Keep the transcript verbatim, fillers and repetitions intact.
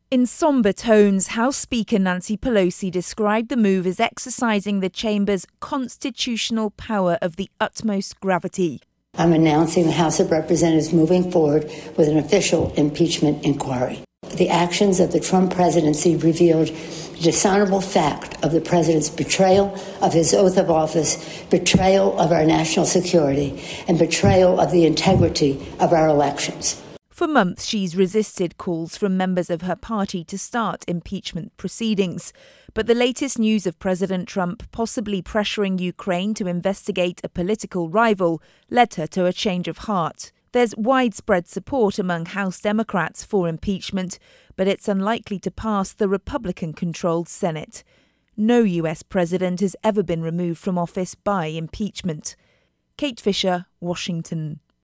In somber tones, House Speaker Nancy Pelosi described the move as exercising the chamber's constitutional power of the utmost gravity. I'm announcing the House of Representatives moving forward with an official impeachment inquiry. The actions of the Trump presidency revealed the dishonorable fact of the president's betrayal of his oath of office, betrayal of our national security, and betrayal of the integrity of our elections. For months, she's resisted calls from members of her party to start impeachment proceedings. But the latest news of President Trump possibly pressuring Ukraine to investigate a political rival led her to a change of heart. There's widespread support among House Democrats for impeachment, but it's unlikely to pass the Republican-controlled Senate. No U S president has ever been removed from office by impeachment. Kate Fisher, Washington.